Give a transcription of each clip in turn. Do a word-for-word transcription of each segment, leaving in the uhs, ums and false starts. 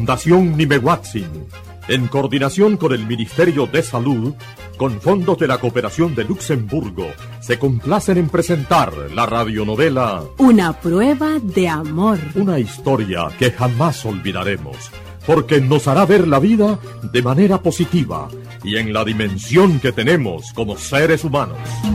Fundación Nimehuatzin, en coordinación con el Ministerio de Salud, con fondos de la Cooperación de Luxemburgo, se complacen en presentar la radionovela Una prueba de amor. Una historia que jamás olvidaremos, porque nos hará ver la vida de manera positiva y en la dimensión que tenemos como seres humanos.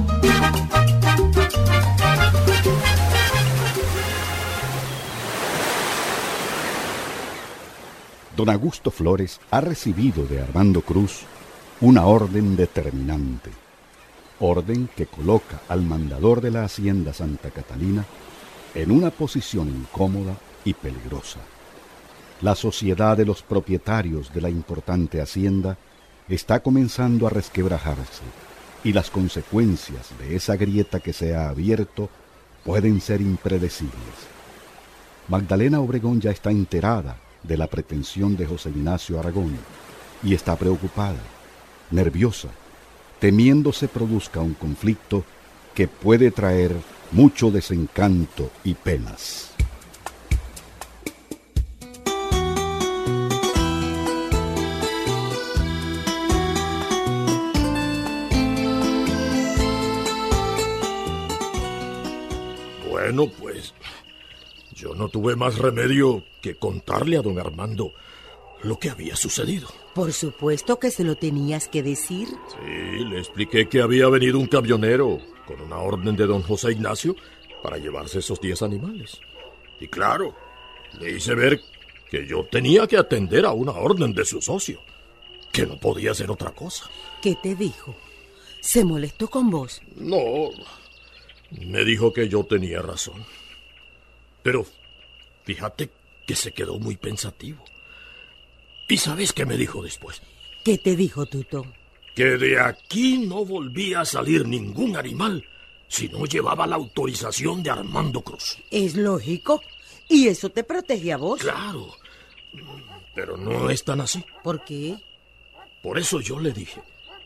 Don Augusto Flores ha recibido de Armando Cruz una orden determinante, orden que coloca al mandador de la Hacienda Santa Catalina en una posición incómoda y peligrosa. La sociedad de los propietarios de la importante hacienda está comenzando a resquebrajarse y las consecuencias de esa grieta que se ha abierto pueden ser impredecibles. Magdalena Obregón ya está enterada de la pretensión de José Ignacio Aragón y está preocupada, nerviosa, temiendo se produzca un conflicto que puede traer mucho desencanto y penas. Bueno, pues yo no tuve más remedio que contarle a don Armando lo que había sucedido. Por supuesto que se lo tenías que decir. Sí, le expliqué que había venido un camionero con una orden de don José Ignacio para llevarse esos diez animales. Y claro, le hice ver que yo tenía que atender a una orden de su socio, que no podía hacer otra cosa. ¿Qué te dijo? ¿Se molestó con vos? No, me dijo que yo tenía razón. Pero fíjate que se quedó muy pensativo. ¿Y sabes qué me dijo después? ¿Qué te dijo, Tuto? Que de aquí no volvía a salir ningún animal si no llevaba la autorización de Armando Cruz. Es lógico. ¿Y eso te protege a vos? Claro, pero no es tan así. ¿Por qué? Por eso yo le dije: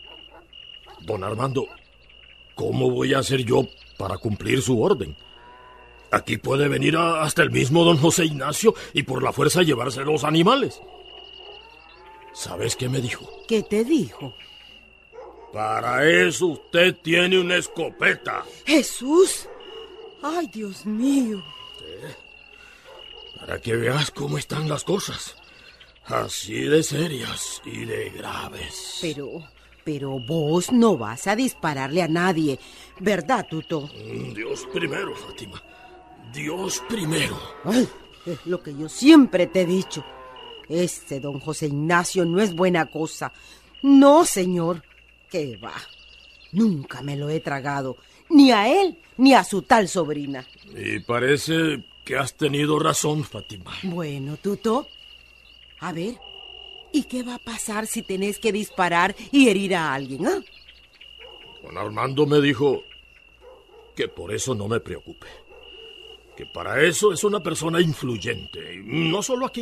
don Armando, ¿cómo voy a hacer yo para cumplir su orden? Aquí puede venir a, hasta el mismo don José Ignacio y por la fuerza llevarse los animales. ¿Sabes qué me dijo? ¿Qué te dijo? Para eso usted tiene una escopeta. ¡Jesús! ¡Ay, Dios mío! ¿Eh? Para que veas cómo están las cosas. Así de serias y de graves. Pero, pero vos no vas a dispararle a nadie, ¿verdad, Tuto? Dios primero, Fátima. Dios primero. Ay, es lo que yo siempre te he dicho. Este don José Ignacio no es buena cosa. No, señor. ¿Qué va? Nunca me lo he tragado. Ni a él, ni a su tal sobrina. Y parece que has tenido razón, Fátima. Bueno, Tuto. A ver, ¿y qué va a pasar si tenés que disparar y herir a alguien, ah? Don Armando me dijo que por eso no me preocupe. Que para eso es una persona influyente, y no solo aquí.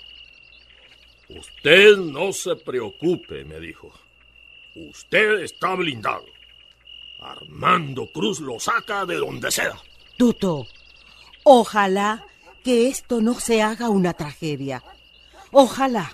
Usted no se preocupe, me dijo. Usted está blindado. Armando Cruz lo saca de donde sea. Tuto, ojalá que esto no se haga una tragedia. Ojalá.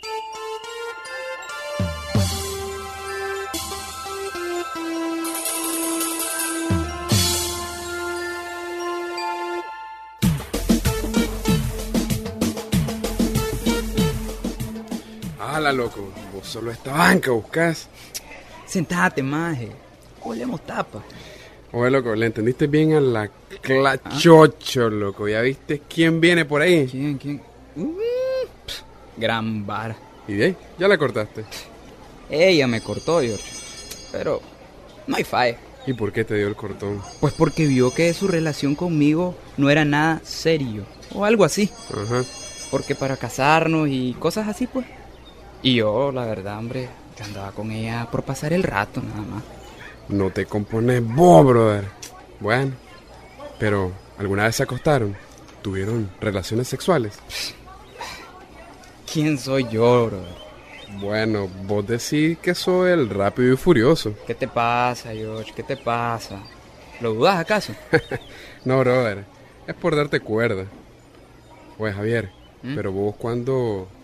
¡Hala, loco! Vos solo esta banca buscás. Sentate, maje. Olemos tapa. Oye, loco, ¿le entendiste bien a la clachocho, loco? ¿Ya viste quién viene por ahí? ¿Quién, quién? Uh, pff, gran vara. ¿Y de ahí? ¿Ya la cortaste? Ella me cortó, George. Pero no hay falla. ¿Y por qué te dio el cortón? Pues porque vio que su relación conmigo no era nada serio. O algo así. Ajá. Porque para casarnos y cosas así, pues. Y yo, la verdad, hombre, yo andaba con ella por pasar el rato, nada más. No te compones vos, brother. Bueno, pero ¿alguna vez se acostaron? ¿Tuvieron relaciones sexuales? ¿Quién soy yo, brother? Bueno, vos decís que soy el rápido y furioso. ¿Qué te pasa, George? ¿Qué te pasa? ¿Lo dudas acaso? No, brother, es por darte cuerda. Oye, Javier, ¿Mm? Pero vos cuando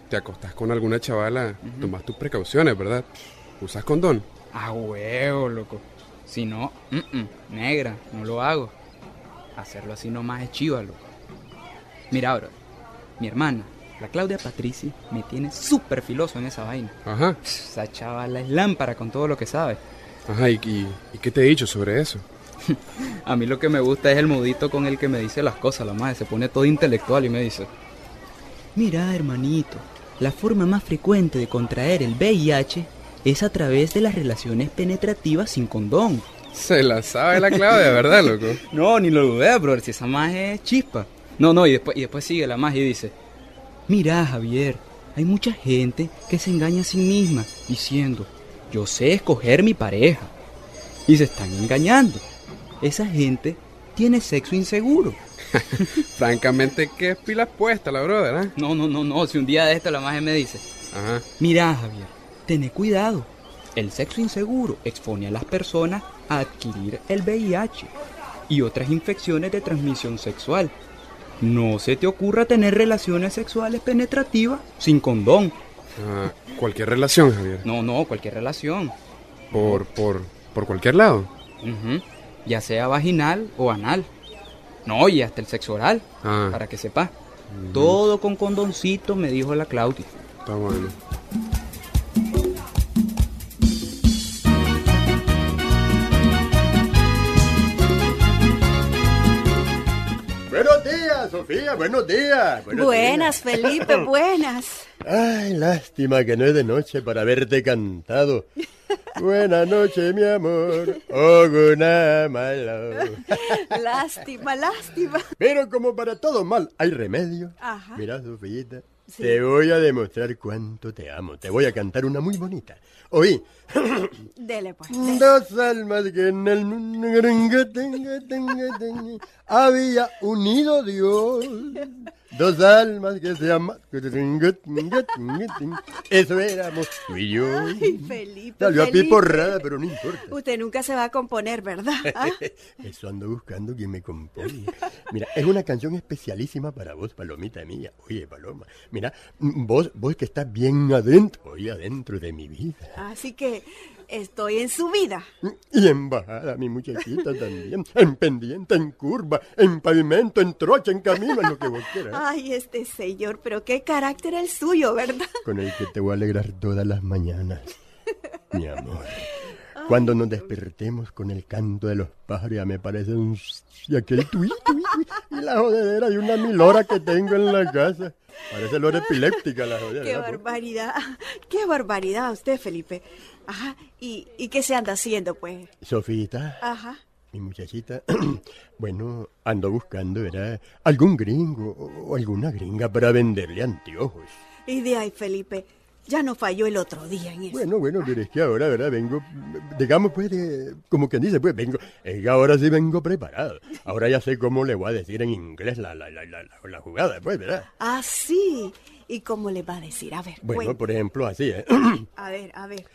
te acostás con alguna chavala, uh-huh. Tomás tus precauciones, ¿verdad? ¿Usas condón? Ah, huevo, loco. Si no, mm-mm, negra, no lo hago. Hacerlo así nomás es chiva, loco. Mira, bro, mi hermana, la Claudia Patrici, me tiene súper filoso en esa vaina. Ajá. Esa chavala es lámpara con todo lo que sabe. Ajá, ¿y, y, ¿y qué te he dicho sobre eso? A mí lo que me gusta es el modito con el que me dice las cosas, la madre. Se pone todo intelectual y me dice: mira, hermanito, la forma más frecuente de contraer el V I H es a través de las relaciones penetrativas sin condón. Se la sabe la Claudia, ¿verdad, loco? No, ni lo dudé, bro, si esa magia es chispa. No, no, y después, y después sigue la magia y dice: mira, Javier, hay mucha gente que se engaña a sí misma diciendo: yo sé escoger mi pareja. Y se están engañando. Esa gente tiene sexo inseguro. Francamente, ¿qué pilas puesta la brother, eh? No, no, no, no, si un día de esto la magia me dice: ajá, mira, Javier, ten cuidado. El sexo inseguro expone a las personas a adquirir el V I H y otras infecciones de transmisión sexual. No se te ocurra tener relaciones sexuales penetrativas sin condón. Ah, ¿cualquier relación, Javier? No, no, cualquier relación. ¿Por, por, por cualquier lado? Uh-huh. Ya sea vaginal o anal. No, y hasta el sexo oral, ah. para que sepa. Uh-huh. Todo con condoncito, me dijo la Claudia. Está bueno. Buenos días, Sofía, buenos días. Buenos buenas, días. Felipe, buenas. Ay, lástima que no es de noche para haberte cantado. Buenas noches, mi amor. Oh, good night, my love. Lástima, lástima. Pero como para todo mal hay remedio. Ajá. Mira, Sofíita, sí. Te voy a demostrar cuánto te amo. Te voy a cantar una muy bonita. Oí. Dele, pues. Dele. Dos almas que en el había unido Dios. Dos almas que se aman. Eso éramos tú y yo. Ay, Felipe. Salió Felipe. a piporrada, pero no importa. Usted nunca se va a componer, ¿verdad? ¿Ah? Eso ando buscando quien me compone. Mira, es una canción especialísima para vos, palomita mía. Oye, Paloma, mira, vos, vos que estás bien adentro, oye, adentro de mi vida. Así que estoy en su vida. Y en bajada, mi muchachita también. En pendiente, en curva, en pavimento, en trocha, en camino, en lo que vos quieras. Ay, este señor, pero qué carácter el suyo, ¿verdad? Con el que te voy a alegrar todas las mañanas, mi amor. Cuando nos despertemos con el canto de los pájaros, ya me parece un... y aquel tuí, tuí, tuí, y la jodedera y una milora que tengo en la casa. Parece lora epiléptica la jodedera. ¡Qué barbaridad! ¡Qué barbaridad usted, Felipe! Ajá, ¿y, y qué se anda haciendo, pues? Sofita. Ajá. Mi muchachita, bueno, ando buscando, ¿verdad? Algún gringo o alguna gringa para venderle anteojos. Y de ahí, Felipe, ya no falló el otro día en eso. Bueno, bueno, pero es que ahora, ¿verdad? Vengo, digamos, pues, de, como quien dice, pues, vengo, es que ahora sí vengo preparado. Ahora ya sé cómo le voy a decir en inglés la, la, la, la, la, la jugada, pues, ¿verdad? Ah, sí. ¿Y cómo le va a decir? A ver, bueno, cuenta. Por ejemplo, así, ¿eh? A ver, a ver.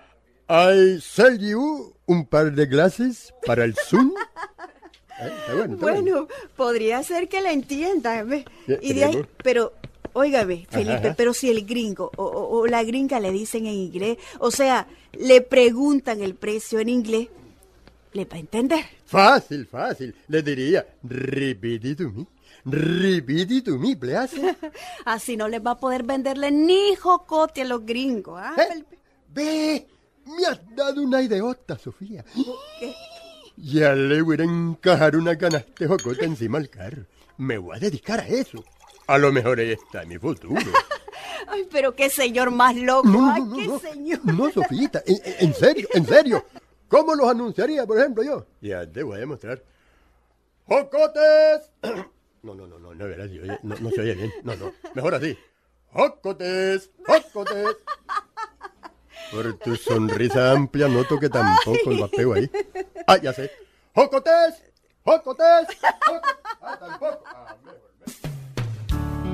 I sell you un par de glasses para el Zoom. ¿Eh? Está bueno, está bueno, bueno, podría ser que la entienda. ¿Ve? Ya, y de ahí, tenemos. pero, óigame, Felipe, Ajá. pero si el gringo o, o, o la gringa le dicen en inglés, o sea, le preguntan el precio en inglés, ¿le va a entender? Fácil, fácil. Le diría, repeat it to me. Repeat it to me, please. Así no les va a poder venderle ni jocote a los gringos, ¿ah, ¿Eh? Felipe? Ve, me has dado una ideota, Sofía. ¿Qué? Ya le voy a encajar una canasta de jocote encima al carro. Me voy a dedicar a eso. A lo mejor ahí está mi futuro. Ay, pero qué señor más loco. No, Ay, no, no, qué no, señor. no, Sofita, en, en serio, en serio. ¿Cómo los anunciaría, por ejemplo, yo? Ya te voy a demostrar. ¡Jocotes! No, no, no, no, no, verás, oye, no, no se oye bien. No, no, mejor así. ¡Jocotes! ¡Jocotes! Por tu sonrisa amplia noto que tampoco lo apego ahí. Ah, ya sé. ¡Jocotes! ¡Jocotes! ¡Jocotes! Ah, tampoco. Ah, mejor, mejor.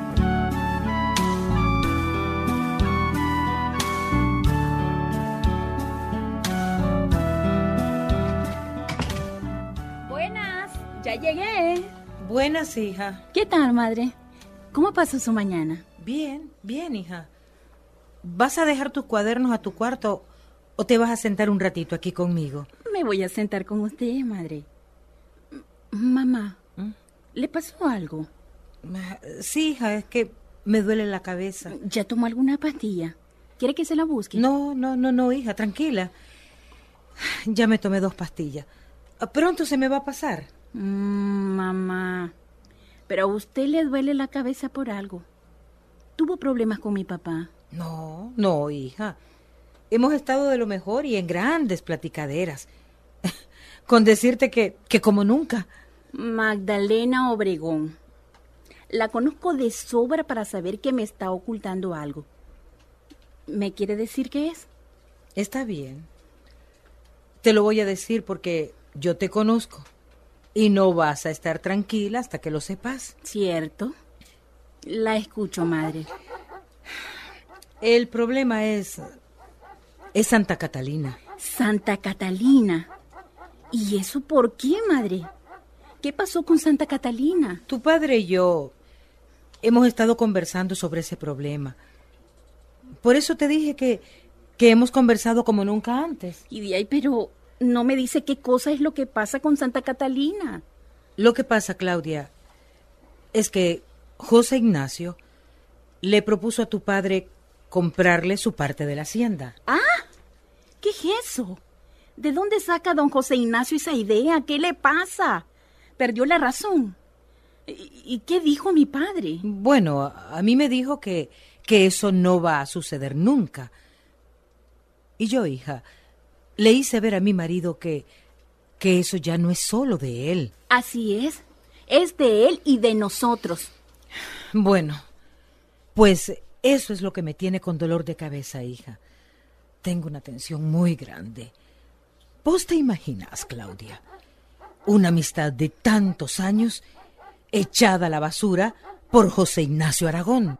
Buenas, ya llegué. Buenas, hija. ¿Qué tal, madre? ¿Cómo pasó su mañana? Bien, bien, hija. ¿Vas a dejar tus cuadernos a tu cuarto o te vas a sentar un ratito aquí conmigo? Me voy a sentar con usted, madre. M- Mamá, ¿Mm? ¿le pasó algo? Sí, hija, es que me duele la cabeza. ¿Ya tomó alguna pastilla? ¿Quiere que se la busque? No, no, no, no, hija, tranquila. Ya me tomé dos pastillas. Pronto se me va a pasar. Mm, mamá, pero a usted le duele la cabeza por algo. ¿Tuvo problemas con mi papá? No, no, hija. Hemos estado de lo mejor y en grandes platicaderas. Con decirte que, que como nunca. Magdalena Obregón. La conozco de sobra para saber que me está ocultando algo. ¿Me quiere decir qué es? Está bien. Te lo voy a decir porque yo te conozco. Y no vas a estar tranquila hasta que lo sepas. ¿Cierto? La escucho, madre. El problema es... es Santa Catalina. Santa Catalina. ¿Y eso por qué, madre? ¿Qué pasó con Santa Catalina? Tu padre y yo hemos estado conversando sobre ese problema. Por eso te dije que, que hemos conversado como nunca antes. Y de ahí, pero no me dice qué cosa es lo que pasa con Santa Catalina. Lo que pasa, Claudia, es que José Ignacio le propuso a tu padre comprarle su parte de la hacienda. ¡Ah! ¿Qué es eso? ¿De dónde saca don José Ignacio esa idea? ¿Qué le pasa? ¿Perdió la razón? ¿Y, y qué dijo mi padre? Bueno, a, a mí me dijo que, que eso no va a suceder nunca. Y yo, hija, le hice ver a mi marido que, que eso ya no es solo de él. Así es. Es de él y de nosotros. Bueno, pues eso es lo que me tiene con dolor de cabeza, hija. Tengo una tensión muy grande. ¿Vos te imaginas, Claudia? Una amistad de tantos años echada a la basura por José Ignacio Aragón.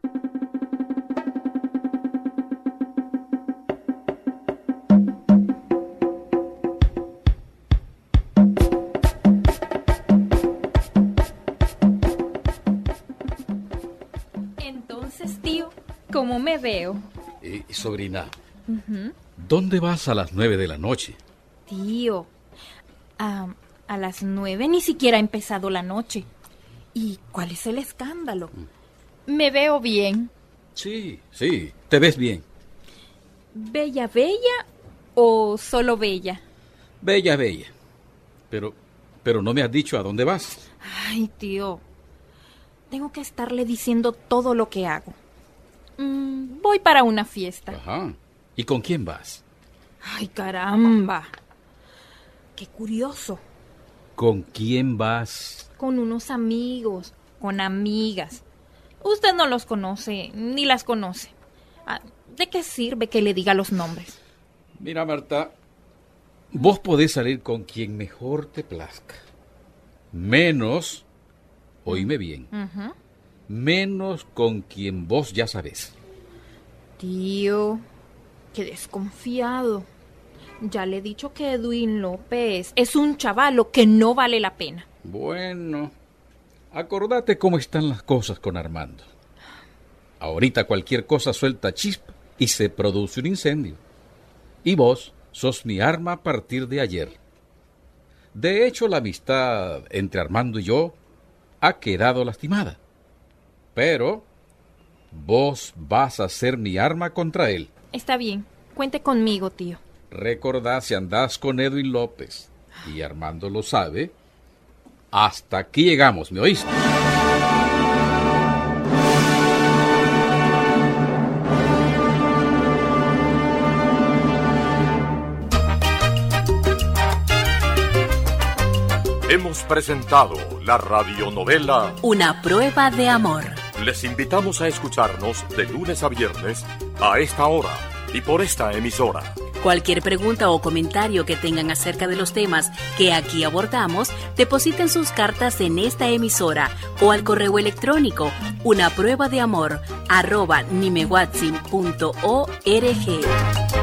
Entonces, tío, ¿cómo me veo? Eh, sobrina, Uh-huh. ¿dónde vas a las nueve de la noche? Tío, a, a las nueve ni siquiera ha empezado la noche. ¿Y cuál es el escándalo? ¿Me veo bien? Sí, sí, te ves bien. ¿Bella, bella o solo bella? Bella, bella. Pero, pero no me has dicho a dónde vas. Ay, tío, tengo que estarle diciendo todo lo que hago. Mm, voy para una fiesta. Ajá. ¿Y con quién vas? Ay, caramba. Qué curioso. ¿Con quién vas? Con unos amigos, con amigas. Usted no los conoce, ni las conoce. Ah, ¿de qué sirve que le diga los nombres? Mira, Marta, vos podés salir con quien mejor te plazca. Menos, oíme bien, Uh-huh. menos con quien vos ya sabés. Tío, qué desconfiado. Ya le he dicho que Edwin López es un chavalo que no vale la pena. Bueno, acordate cómo están las cosas con Armando. Ahorita cualquier cosa suelta chispa y se produce un incendio. Y vos sos mi arma a partir de ayer. De hecho, la amistad entre Armando y yo ha quedado lastimada. Pero vos vas a ser mi arma contra él. Está bien, cuente conmigo, tío. Recordá, si andás con Edwin López, y Armando lo sabe, hasta aquí llegamos, ¿me oíste? Hemos presentado la radionovela Una prueba de amor. Les invitamos a escucharnos de lunes a viernes a esta hora y por esta emisora. Cualquier pregunta o comentario que tengan acerca de los temas que aquí abordamos, depositen sus cartas en esta emisora o al correo electrónico una prueba de amor arroba nimehuatzin punto org.